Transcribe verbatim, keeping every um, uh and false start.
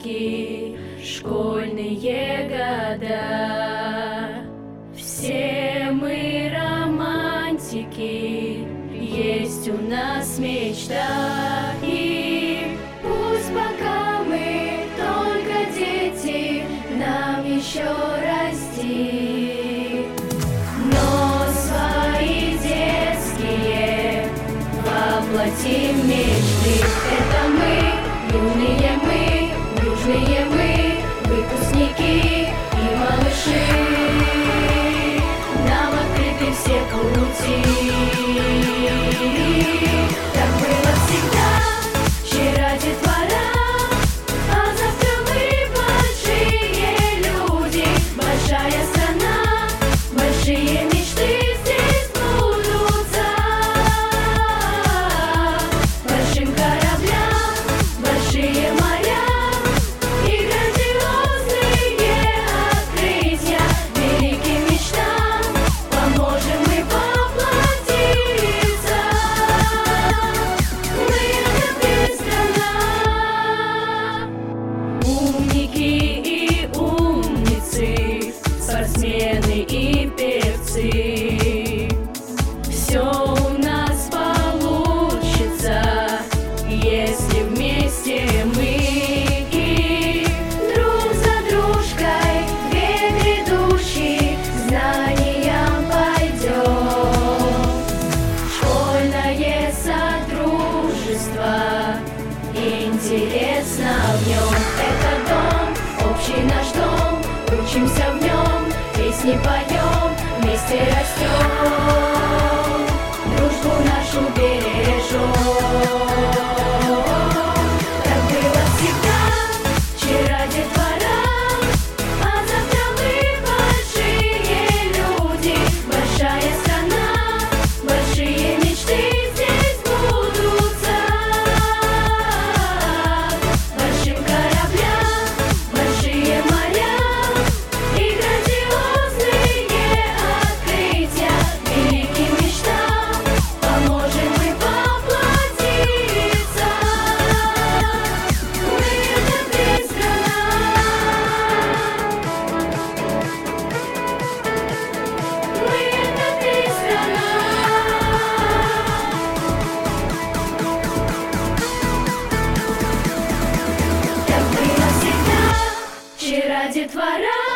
романтики, школьные года. Все мы романтики, есть у нас мечта. И пусть пока мы только дети, нам еще расти, но свои детские воплотим мечты. Это мы, юные мы, дружные мы, выпускники и малыши. Нам открыты все пути. Так было всегда, вчера детвора, а завтра мы большие люди. Большая страна, большие мечты здесь будутся. Большим кораблям, большие моря и грандиозные открытия. Великим мечтам поможем мы воплотиться. Мы это страна. Умники и умницы, спортсмены и певцы, все у нас получится, если вместе мы. И друг за дружкой век грядущий знаниям пойдем. Школьное содружество, интересно в нем. Это дом, общий наш дом, учимся в нем, песни поем, вместе растем, дружбу нашу бережем. Так было всегда, вчера детвора, а завтра мы большие люди. Большая страна, большие мечты здесь будутся. Большим кораблям, большие моря и грандиозные открытия. Великим мечтам поможем мы воплотиться. Мы это ты страна. Мы это ты страна. Так было всегда, вчера детвора.